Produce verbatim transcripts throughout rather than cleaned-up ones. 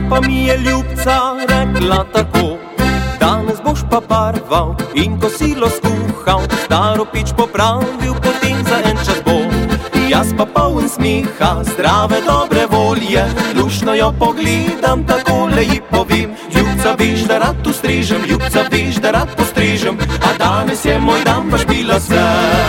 pa mi je ljubca rekla tako: danes boš pa barval in kosilo skuhal, staro peč popravil, potem za en čas bo. Jaz pa poln smeha, zdrave dobre volje, lušno jo pogledam, takole ji povem: ljubca, veš, da rad ustrežem, ljubca, veš, da rad postrežem, a danes je moj dan, pa špila se.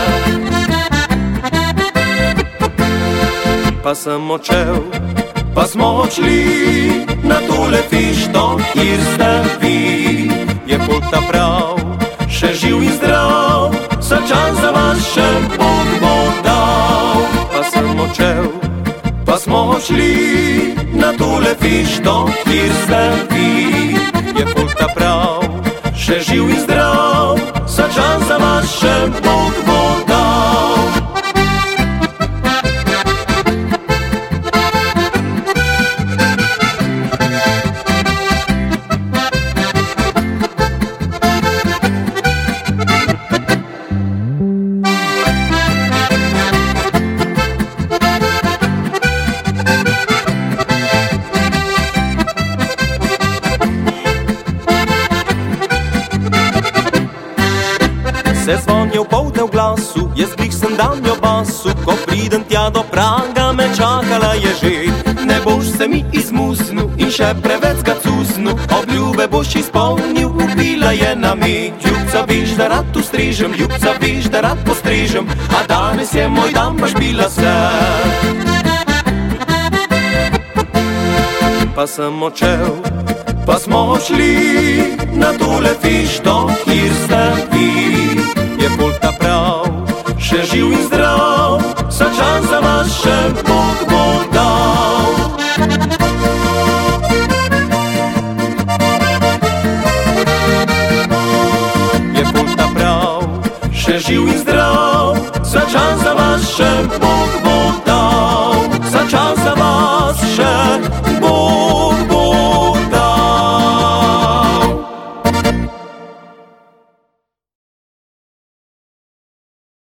Pa sem odšel, pa smo odšli na tole fešto, kjer ste vi. Je Polta prav, še živ in zdrav, za čas za vas še Bog bo dal. Pa sem odšel, pa smo odšli na tole fešto, kjer ste vi. Je Polta prav, še živ in zdrav, za čas za vas še Bog bo dal. Se zvonje v povdne v glasu, jaz glih sem danjo basu, ko pridem tja do praga, me čakala je že. Ne boš se mi izmuznil in še preveč ga cusnil, obljube boš izpolnil, upila je na me. Ljubca, veš, da rad ustrežem, ljubca, veš, da rad postrežem, a danes je moj dan, pa špila se. Pa sem odšel, pa smo odšli na tole fešto, kjer ste vi. Je Polta prav, še živ in zdrav, za čas za vas še Bog bo dal. Je Polta prav, še živ in zdrav,